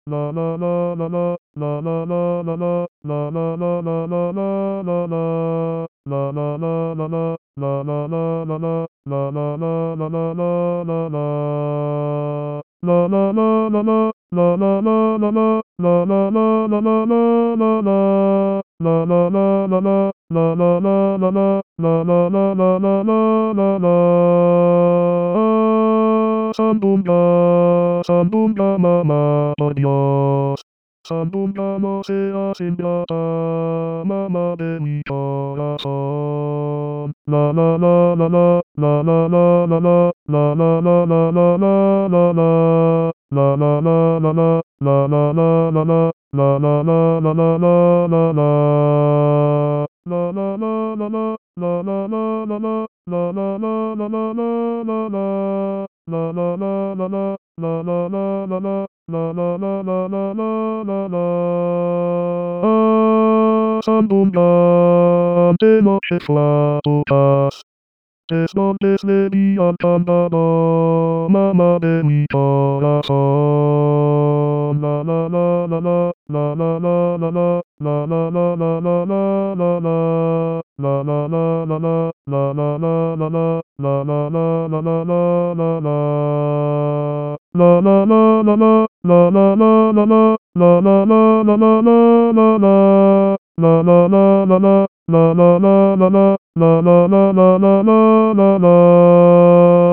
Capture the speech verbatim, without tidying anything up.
Sandunga, sandunga mamá, por Dios. Sandunga no seas ingrata, mamá de mi corazón. La la la la la, la la la la la, la la la la la la la la. La la la la la, la la la la la, la la la la la la la la. La la la la la, la la la la la, la la la la la la la la. La la la la la, la la la la la, la la la la la la la la. Sandunga, de noche flautas, desmontes de mi encantado, mamá de mi corazón. La la la la la, la la la la la, la la la la la la la la. La la la la la, la la la la la, la la la la la la la la. La la la la la, la la la la la, la la la la la la la la. La la la la la, la la la la la, la la la la la la la la.